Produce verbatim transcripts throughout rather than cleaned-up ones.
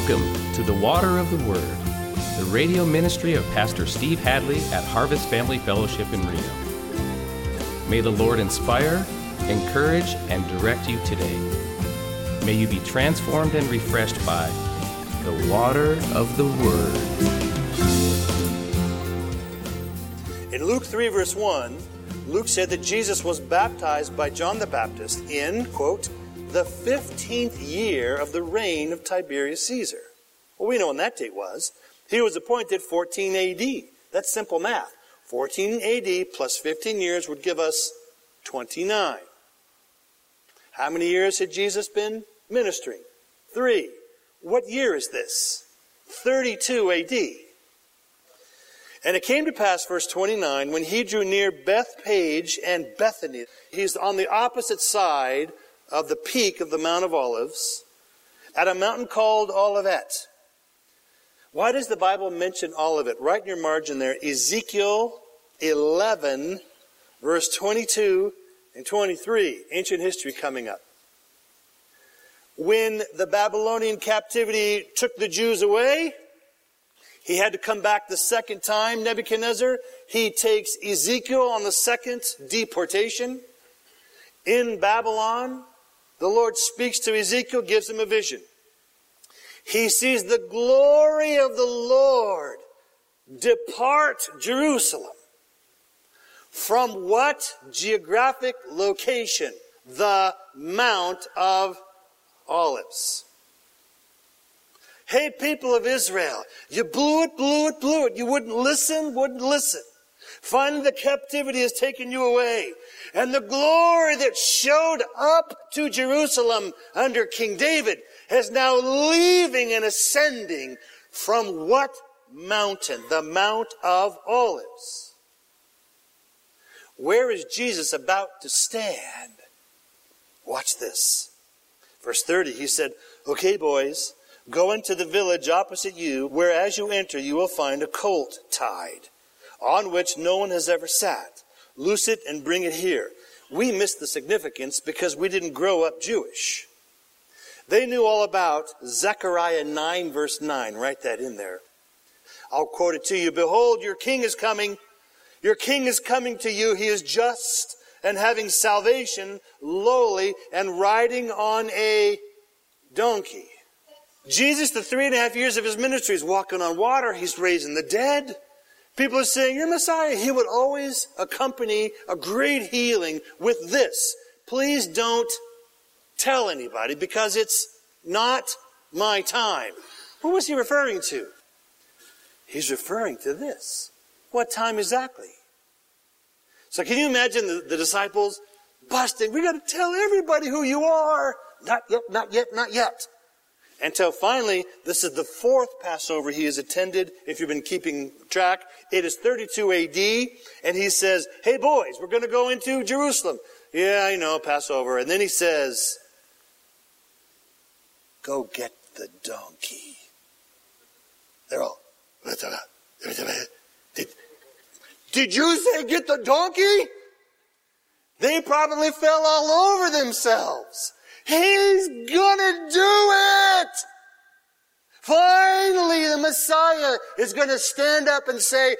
Welcome to the Water of the Word, the radio ministry of Pastor Steve Hadley at Harvest Family Fellowship in Reno. May the Lord inspire, encourage, and direct you today. May you be transformed and refreshed by the water of the Word. In Luke three, verse one, Luke said that Jesus was baptized by John the Baptist in, quote, the fifteenth year of the reign of Tiberius Caesar. Well, we know when that date was. He was appointed fourteen A D. That's simple math. fourteen A D plus fifteen years would give us twenty-nine. How many years had Jesus been ministering? Three. What year is this? thirty-two A D. And it came to pass, verse twenty-nine, when he drew near Bethpage and Bethany. He's on the opposite side of the peak of the Mount of Olives, at a mountain called Olivet. Why does the Bible mention Olivet? Right in your margin there, Ezekiel eleven, verse twenty-two and twenty-three. Ancient history coming up. When the Babylonian captivity took the Jews away, he had to come back the second time, Nebuchadnezzar. He takes Ezekiel on the second deportation. In Babylon, the Lord speaks to Ezekiel, gives him a vision. He sees the glory of the Lord depart Jerusalem. From what geographic location? The Mount of Olives. Hey, people of Israel, you blew it, blew it, blew it. You wouldn't listen, wouldn't listen. Finally, the captivity has taken you away. And the glory that showed up to Jerusalem under King David is now leaving and ascending from what mountain? The Mount of Olives. Where is Jesus about to stand? Watch this. Verse thirty, he said, okay, boys, go into the village opposite you, where as you enter you will find a colt tied, on which no one has ever sat. Loose it and bring it here. We missed the significance because we didn't grow up Jewish. They knew all about Zechariah nine, verse nine. Write that in there. I'll quote it to you. Behold, your king is coming. Your king is coming to you. He is just and having salvation, lowly, and riding on a donkey. Jesus, the three and a half years of his ministry, is walking on water. He's raising the dead. People are saying, you're Messiah. He would always accompany a great healing with this. Please don't tell anybody because it's not my time. What was he referring to? He's referring to this. What time exactly? So can you imagine the, the disciples busting? We got to tell everybody who you are. Not yet, not yet, not yet. Until finally, this is the fourth Passover he has attended, if you've been keeping track. It is thirty-two A D, and he says, hey boys, we're going to go into Jerusalem. Yeah, I know, Passover. And then he says, go get the donkey. They're all, did, did you say get the donkey? They probably fell all over themselves. He's gonna do it! Finally, the Messiah is gonna stand up and say,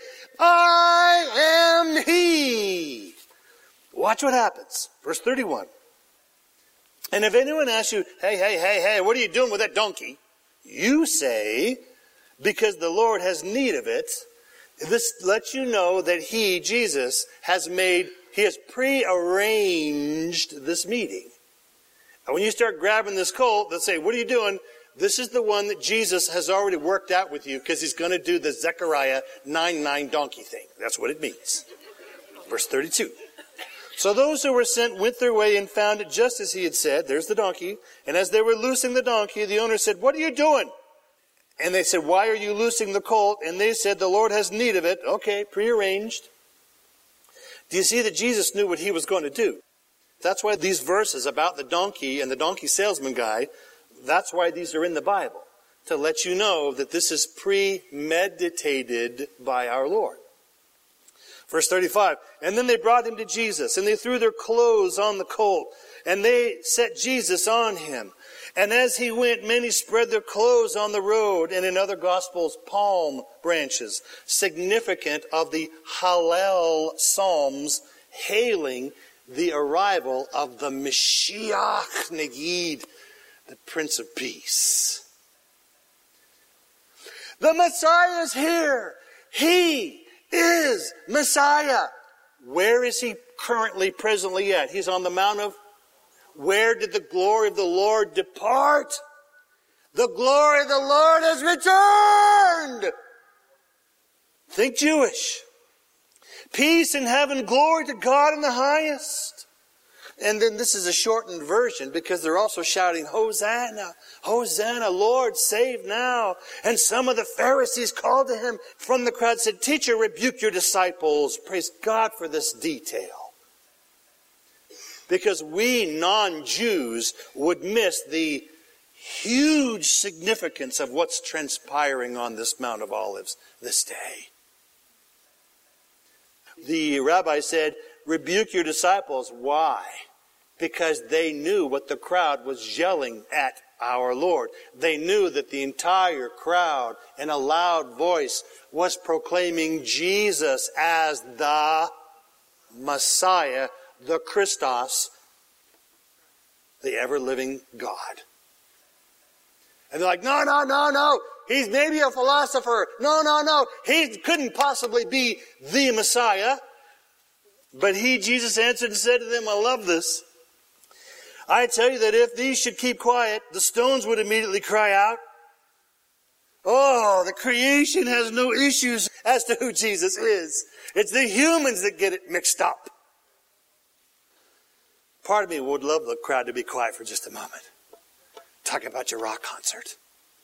I am He. Watch what happens. Verse thirty-one. And if anyone asks you, hey, hey, hey, hey, what are you doing with that donkey? You say, because the Lord has need of it. This lets you know that He, Jesus, has made, He has pre-arranged this meeting. And when you start grabbing this colt, they'll say, what are you doing? This is the one that Jesus has already worked out with you because he's going to do the Zechariah nine nine donkey thing. That's what it means. Verse thirty-two. So those who were sent went their way and found it just as he had said. There's the donkey. And as they were loosing the donkey, the owner said, what are you doing? And they said, why are you loosing the colt? And they said, the Lord has need of it. Okay, prearranged. Do you see that Jesus knew what he was going to do? That's why these verses about the donkey and the donkey salesman guy, that's why these are in the Bible. To let you know that this is premeditated by our Lord. Verse thirty-five, and then they brought him to Jesus, and they threw their clothes on the colt, and they set Jesus on him. And as he went, many spread their clothes on the road, and in other Gospels, palm branches, significant of the Hallel Psalms, hailing the arrival of the Mashiach Negid, the Prince of Peace. The Messiah is here. He is Messiah. Where is he currently, presently at? He's on the Mount of... Where did the glory of the Lord depart? The glory of the Lord has returned. Think Jewish. Peace in heaven, glory to God in the highest. And then this is a shortened version because they're also shouting, Hosanna, Hosanna, Lord, save now. And some of the Pharisees called to him from the crowd, said, Teacher, rebuke your disciples. Praise God for this detail. Because we non-Jews would miss the huge significance of what's transpiring on this Mount of Olives this day. The rabbi said, rebuke your disciples. Why? Because they knew what the crowd was yelling at our Lord. They knew that the entire crowd, in a loud voice, was proclaiming Jesus as the Messiah, the Christos, the ever-living God. And they're like, no, no, no, no. He's maybe a philosopher. No, no, no. He couldn't possibly be the Messiah. But he, Jesus, answered and said to them, I love this. I tell you that if these should keep quiet, the stones would immediately cry out. Oh, the creation has no issues as to who Jesus is. It's the humans that get it mixed up. Part of me would love the crowd to be quiet for just a moment. Talk about your rock concert.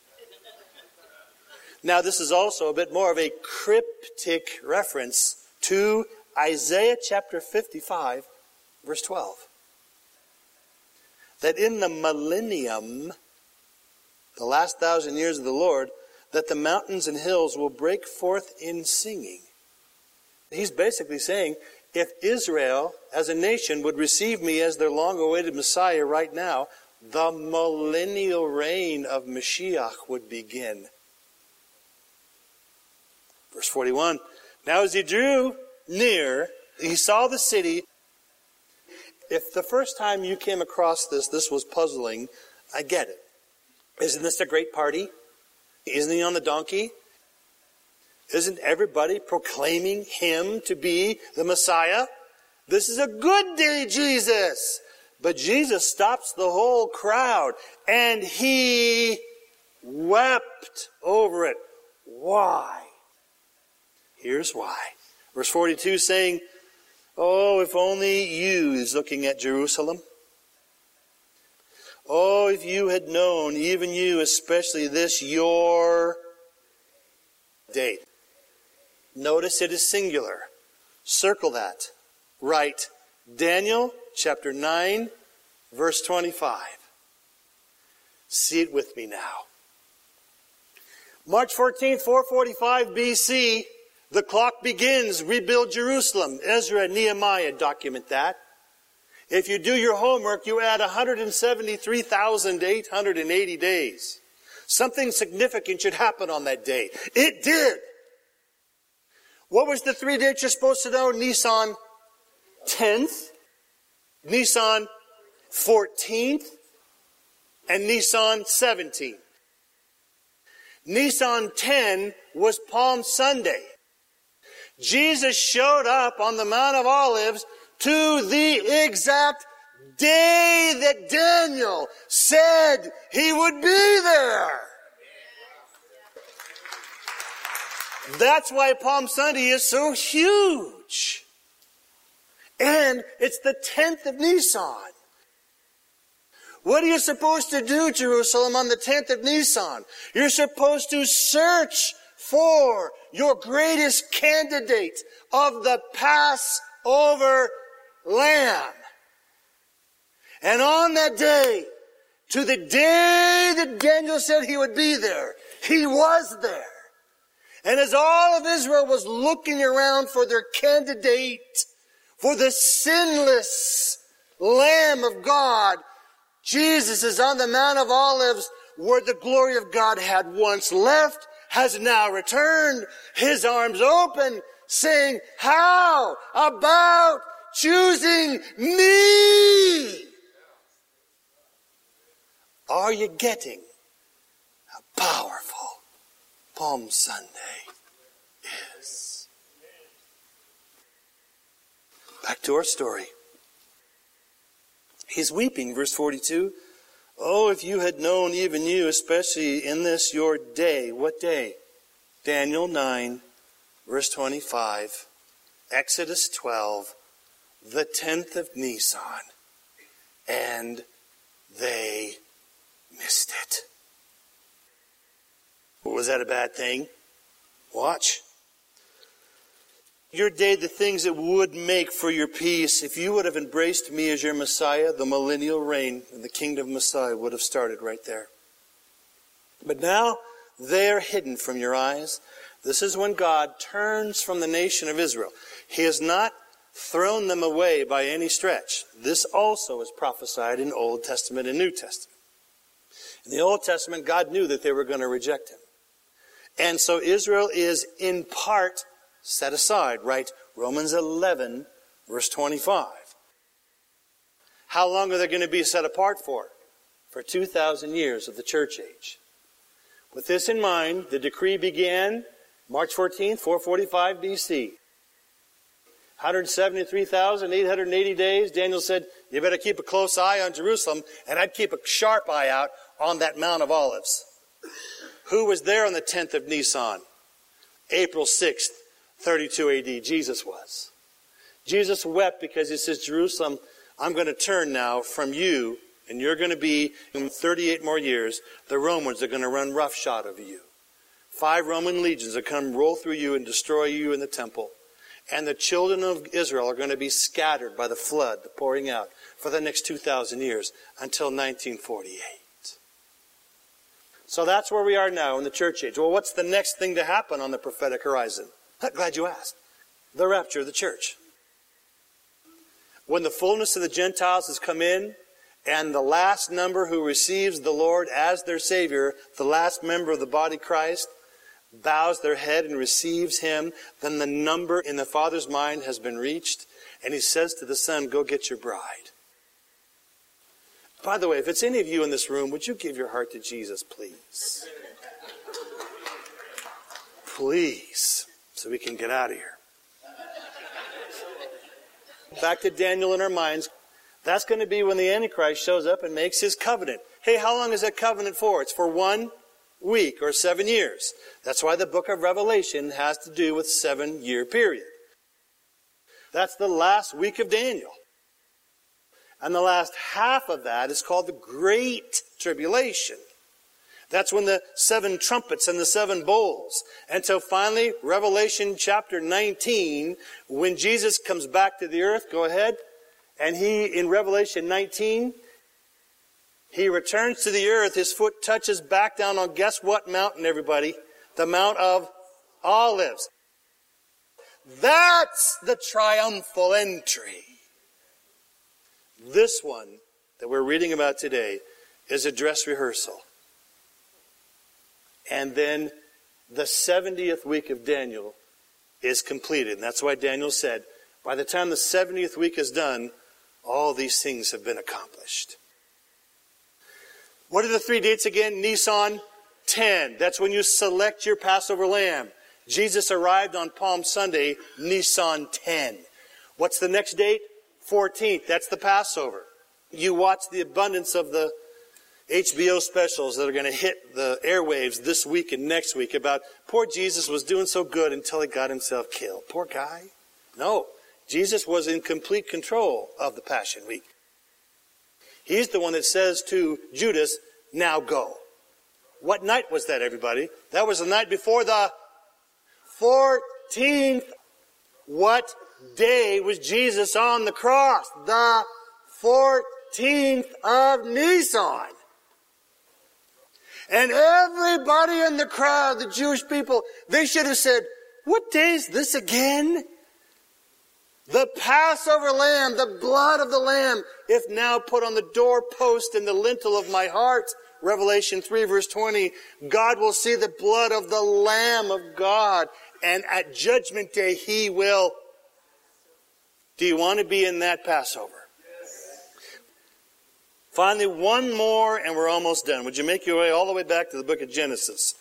Now, this is also a bit more of a cryptic reference to Isaiah chapter fifty-five, verse twelve. That in the millennium, the last thousand years of the Lord, that the mountains and hills will break forth in singing. He's basically saying, if Israel as a nation would receive me as their long-awaited Messiah right now, the millennial reign of Mashiach would begin. Verse forty-one, now as he drew near, he saw the city. If the first time you came across this, this was puzzling, I get it. Isn't this a great party? Isn't he on the donkey? Isn't everybody proclaiming him to be the Messiah? This is a good day, Jesus. But Jesus stops the whole crowd and he wept over it. Why? Here's why. Verse forty-two saying, oh, if only you, is looking at Jerusalem. Oh, if you had known, even you, especially this, your date. Notice it is singular. Circle that. Write Daniel chapter nine, verse twenty-five. See it with me now. March fourteenth, four forty-five B C, the clock begins. Rebuild Jerusalem. Ezra and Nehemiah document that. If you do your homework, you add one hundred seventy-three thousand eight hundred eighty days. Something significant should happen on that day. It did. What was the three dates you're supposed to know? Nisan tenth, Nisan fourteenth, and Nisan seventeenth. Nisan ten was Palm Sunday. Jesus showed up on the Mount of Olives to the exact day that Daniel said he would be there. That's why Palm Sunday is so huge. And it's the tenth of Nisan. What are you supposed to do, Jerusalem, on the tenth of Nisan? You're supposed to search for your greatest candidate of the Passover Lamb. And on that day, to the day that Daniel said he would be there, he was there. And as all of Israel was looking around for their candidate, for the sinless Lamb of God, Jesus is on the Mount of Olives, where the glory of God had once left, has now returned, his arms open, saying, how about choosing me? Are you getting how powerful Palm Sunday is? Back to our story. He's weeping, verse forty-two. Oh, if you had known, even you, especially in this your day. What day? Daniel nine, verse twenty-five. Exodus twelve, the tenth of Nisan. And they missed it. Was that a bad thing? Watch. Your day, the things that would make for your peace, if you would have embraced me as your Messiah, the millennial reign and the kingdom of Messiah would have started right there. But now they are hidden from your eyes. This is when God turns from the nation of Israel. He has not thrown them away by any stretch. This also is prophesied in Old Testament and New Testament. In the Old Testament, God knew that they were going to reject him. And so Israel is in part set aside, right? Romans eleven, verse twenty-five. How long are they going to be set apart for? For two thousand years of the church age. With this in mind, the decree began March fourteenth, four forty-five B C. one hundred seventy-three thousand eight hundred eighty days. Daniel said, you better keep a close eye on Jerusalem, and I'd keep a sharp eye out on that Mount of Olives. Who was there on the tenth of Nisan? April sixth, thirty-two A D. Jesus was. Jesus wept because he says, Jerusalem, I'm going to turn now from you, and you're going to be, in thirty-eight more years, the Romans are going to run roughshod over you. Five Roman legions are going to roll through you and destroy you in the temple. And the children of Israel are going to be scattered by the flood, the pouring out, for the next two thousand years until nineteen forty-eight. So that's where we are now in the church age. Well, what's the next thing to happen on the prophetic horizon? Glad you asked. The rapture of the church. When the fullness of the Gentiles has come in, and the last number who receives the Lord as their Savior, the last member of the body Christ, bows their head and receives him, then the number in the Father's mind has been reached, and he says to the Son, go get your bride. By the way, if it's any of you in this room, would you give your heart to Jesus, please? Please, so we can get out of here. Back to Daniel in our minds. That's going to be when the Antichrist shows up and makes his covenant. Hey, how long is that covenant for? It's for one week or seven years. That's why the book of Revelation has to do with seven-year period. That's the last week of Daniel. And the last half of that is called the Great Tribulation. That's when the seven trumpets and the seven bowls. Until finally, Revelation chapter nineteen, when Jesus comes back to the earth, go ahead. And he, in Revelation nineteen, he returns to the earth. His foot touches back down on, guess what mountain, everybody? The Mount of Olives. That's the triumphal entry. This one that we're reading about today is a dress rehearsal. And then the seventieth week of Daniel is completed. And that's why Daniel said, by the time the seventieth week is done, all these things have been accomplished. What are the three dates again? Nisan ten. That's when you select your Passover lamb. Jesus arrived on Palm Sunday, Nisan ten. What's the next date? fourteenth. That's the Passover. You watch the abundance of the H B O specials that are going to hit the airwaves this week and next week about poor Jesus was doing so good until he got himself killed. Poor guy. No. Jesus was in complete control of the Passion Week. He's the one that says to Judas, now go. What night was that, everybody? That was the night before the fourteenth. What day was Jesus on the cross? The fourteenth of Nisan. And everybody in the crowd, the Jewish people, they should have said, what day is this again? The Passover lamb, the blood of the lamb, if now put on the doorpost and the lintel of my heart. Revelation three verse twenty, God will see the blood of the Lamb of God, and at judgment day He will. Do you want to be in that Passover? Yes. Finally, one more and we're almost done. Would you make your way all the way back to the book of Genesis?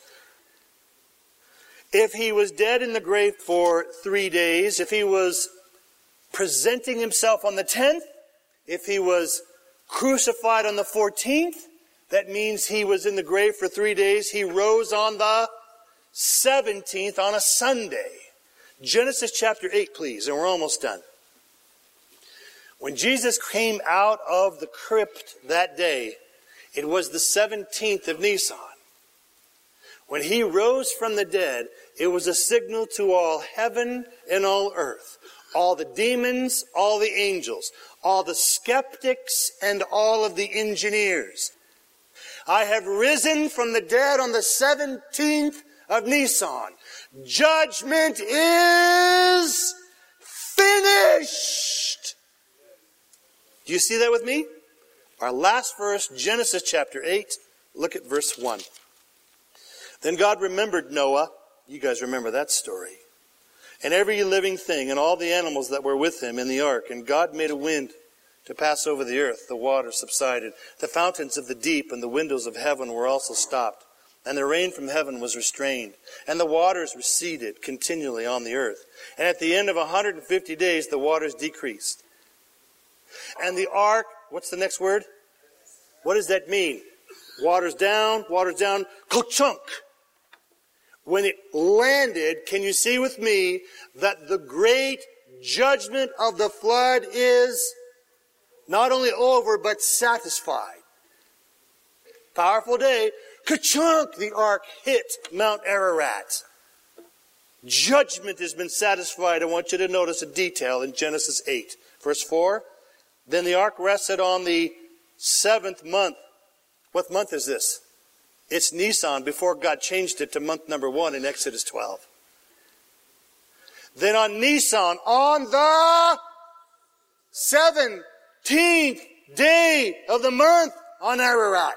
If He was dead in the grave for three days, if He was presenting Himself on the tenth, if He was crucified on the fourteenth, that means He was in the grave for three days. He rose on the seventeenth, on a Sunday. Genesis chapter eight, please, and we're almost done. When Jesus came out of the crypt that day, it was the seventeenth of Nisan. When He rose from the dead, it was a signal to all heaven and all earth, all the demons, all the angels, all the skeptics, and all of the engineers. I have risen from the dead on the seventeenth of Nisan. Judgment is finished. Do you see that with me? Our last verse, Genesis chapter eight. Look at verse one. Then God remembered Noah. You guys remember that story. And every living thing and all the animals that were with him in the ark. And God made a wind to pass over the earth. The water subsided. The fountains of the deep and the windows of heaven were also stopped. And the rain from heaven was restrained. And the waters receded continually on the earth. And at the end of one hundred fifty days, the waters decreased. And the ark, what's the next word? What does that mean? Waters down, waters down, ka-chunk. When it landed, can you see with me that the great judgment of the flood is not only over, but satisfied? Powerful day. Ka-chunk, the ark hit Mount Ararat. Judgment has been satisfied. I want you to notice a detail in Genesis eight. Verse four. Then the ark rested on the seventh month. What month is this? It's Nisan, before God changed it to month number one in Exodus twelve. Then on Nisan, on the seventeenth day of the month, on Ararat.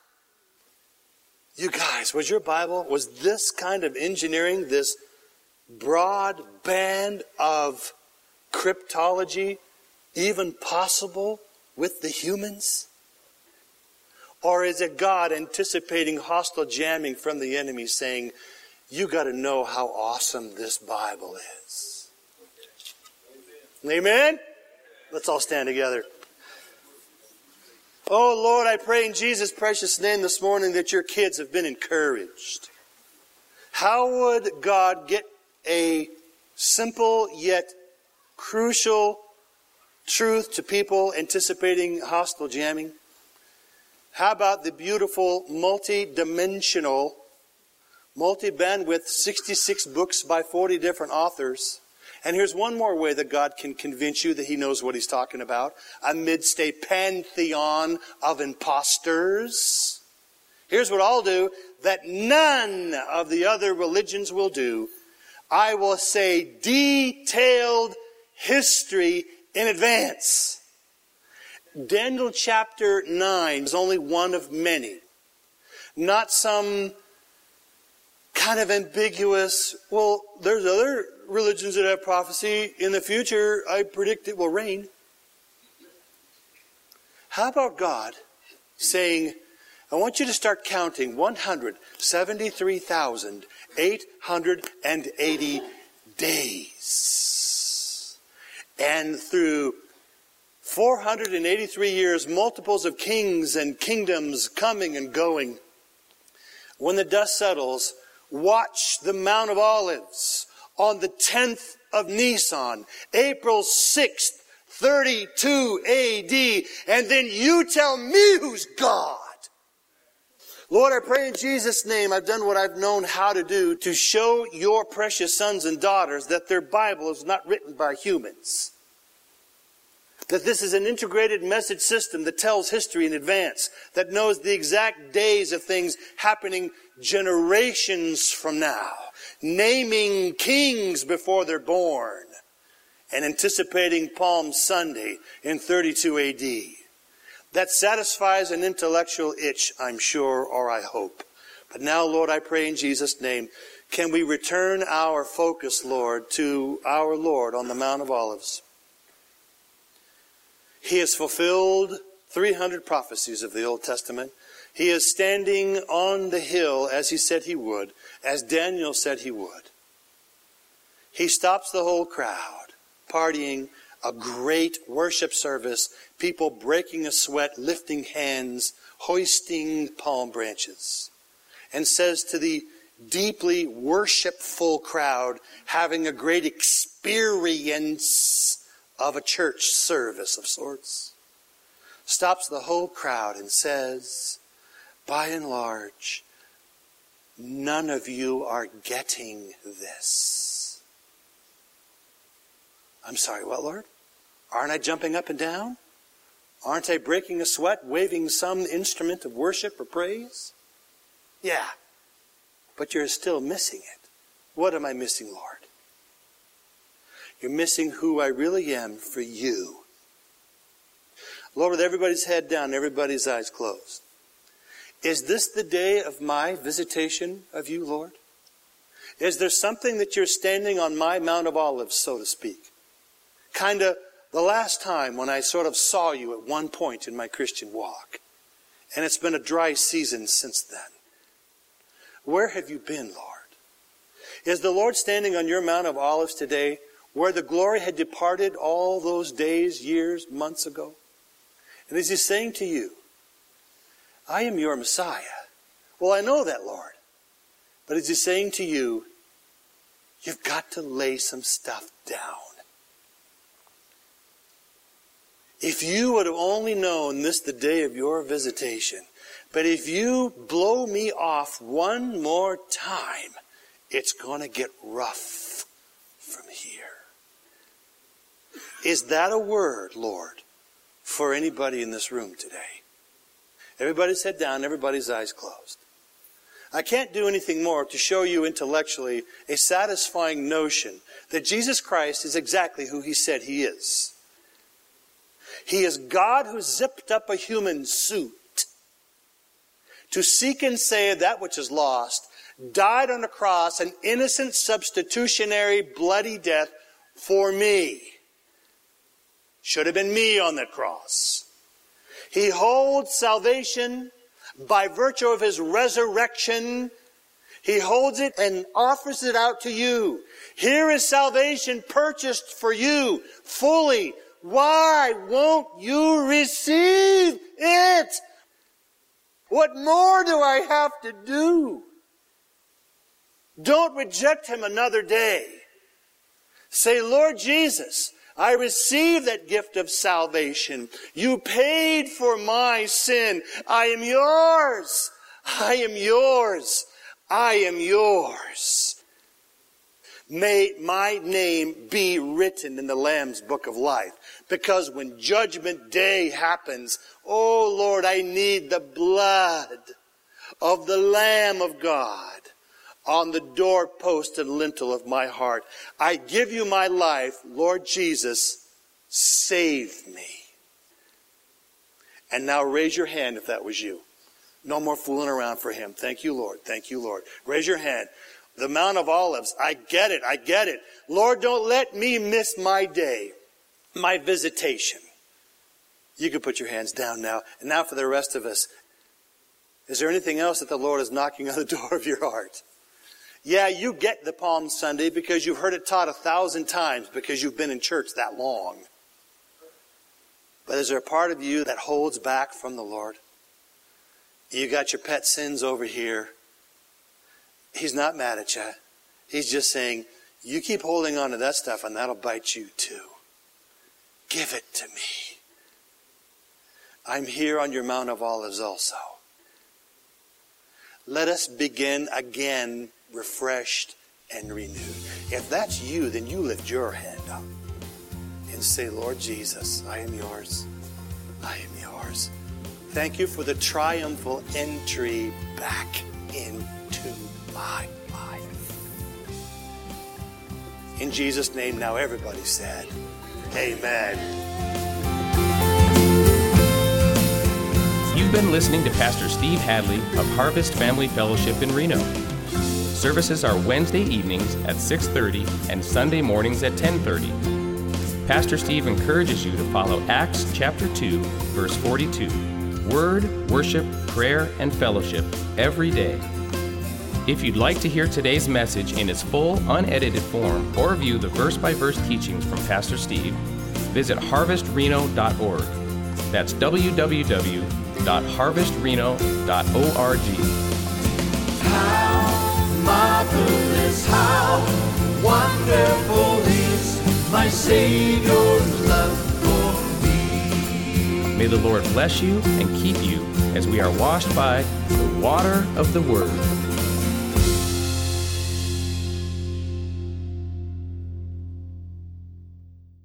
You guys, was your Bible, was this kind of engineering, this broad band of cryptology, even possible with the humans? Or is it God anticipating hostile jamming from the enemy saying, you got to know how awesome this Bible is? Amen? Let's all stand together. Oh Lord, I pray in Jesus' precious name this morning that your kids have been encouraged. How would God get a simple yet crucial truth to people anticipating hostile jamming? How about the beautiful multi-dimensional, multi-bandwidth sixty-six books by forty different authors? And here's one more way that God can convince you that He knows what He's talking about. Amidst a pantheon of imposters. Here's what I'll do that none of the other religions will do. I will say detailed history in advance. Daniel chapter nine is only one of many. Not some kind of ambiguous, well, there's other religions that have prophecy. In the future, I predict it will rain. How about God saying, I want you to start counting one hundred seventy-three thousand eight hundred eighty days. And through four hundred eighty-three years, multiples of kings and kingdoms coming and going. When the dust settles, watch the Mount of Olives on the tenth of Nisan, April sixth, thirty-two A D, and then you tell me who's God. Lord, I pray in Jesus' name, I've done what I've known how to do to show your precious sons and daughters that their Bible is not written by humans. That this is an integrated message system that tells history in advance, that knows the exact days of things happening generations from now, naming kings before they're born, and anticipating Palm Sunday in thirty-two A D. That satisfies an intellectual itch, I'm sure, or I hope. But now, Lord, I pray in Jesus' name, can we return our focus, Lord, to our Lord on the Mount of Olives? He has fulfilled three hundred prophecies of the Old Testament. He is standing on the hill as he said he would, as Daniel said he would. He stops the whole crowd, partying, a great worship service, people breaking a sweat, lifting hands, hoisting palm branches, and says to the deeply worshipful crowd, having a great experience of a church service of sorts, stops the whole crowd and says, by and large, none of you are getting this. I'm sorry, what, Lord? Aren't I jumping up and down? Aren't I breaking a sweat, waving some instrument of worship or praise? Yeah, but you're still missing it. What am I missing, Lord? You're missing who I really am for you. Lord, with everybody's head down, everybody's eyes closed. Is this the day of my visitation of you, Lord? Is there something that you're standing on my Mount of Olives, so to speak? Kind of the last time when I sort of saw you at one point in my Christian walk. And it's been a dry season since then. Where have you been, Lord? Is the Lord standing on your Mount of Olives today where the glory had departed all those days, years, months ago? And is he saying to you, I am your Messiah? Well, I know that, Lord. But is he saying to you, you've got to lay some stuff down. If you would have only known this the day of your visitation, but if you blow me off one more time, it's going to get rough from here. Is that a word, Lord, for anybody in this room today? Everybody's head down, everybody's eyes closed. I can't do anything more to show you intellectually a satisfying notion that Jesus Christ is exactly who he said he is. He is God who zipped up a human suit to seek and save that which is lost, died on a cross, an innocent substitutionary bloody death for me. Should have been me on that cross. He holds salvation by virtue of his resurrection. He holds it and offers it out to you. Here is salvation purchased for you fully. Why won't you receive it? What more do I have to do? Don't reject him another day. Say, Lord Jesus, I receive that gift of salvation. You paid for my sin. I am yours. I am yours. I am yours. May my name be written in the Lamb's book of life. Because when judgment day happens, oh Lord, I need the blood of the Lamb of God on the doorpost and lintel of my heart. I give you my life, Lord Jesus, save me. And now raise your hand if that was you. No more fooling around for him. Thank you, Lord. Thank you, Lord. Raise your hand. The Mount of Olives, I get it, I get it. Lord, don't let me miss my day, my visitation. You can put your hands down now. And now for the rest of us, is there anything else that the Lord is knocking on the door of your heart? Yeah, you get the Palm Sunday because you've heard it taught a thousand times because you've been in church that long. But is there a part of you that holds back from the Lord? You got your pet sins over here. He's not mad at you. He's just saying, you keep holding on to that stuff and that'll bite you too. Give it to me. I'm here on your Mount of Olives also. Let us begin again, refreshed and renewed. If that's you, then you lift your hand up and say, Lord Jesus, I am yours. I am yours. Thank you for the triumphal entry back into my life. In Jesus' name, now everybody said, amen. You've been listening to Pastor Steve Hadley of Harvest Family Fellowship in Reno. Services are Wednesday evenings at six thirty and Sunday mornings at ten thirty. Pastor Steve encourages you to follow Acts chapter two, verse forty-two. Word, worship, prayer, and fellowship every day. If you'd like to hear today's message in its full, unedited form or view the verse-by-verse teachings from Pastor Steve, visit harvest reno dot org. That's w w w dot harvest reno dot org. How marvelous, how wonderful is my Savior's love for me. May the Lord bless you and keep you as we are washed by the water of the Word.